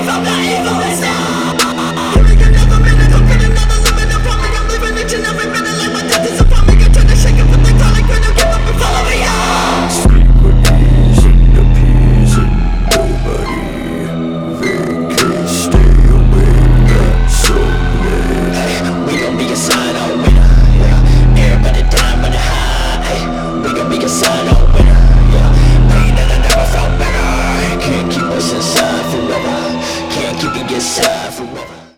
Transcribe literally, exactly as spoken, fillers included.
I'm not evil, that's all. Giving you never been a cook and another living upon me. I'm living each and every minute like my death is upon me. I turn to shake up with the call like when you give up and follow me out. Sleep with ease and appeasing nobody. They can't stay awake that so late. Hey, we gon' be a sign on winner, yeah. Everybody dying by the high, hey. We gon' be a sign on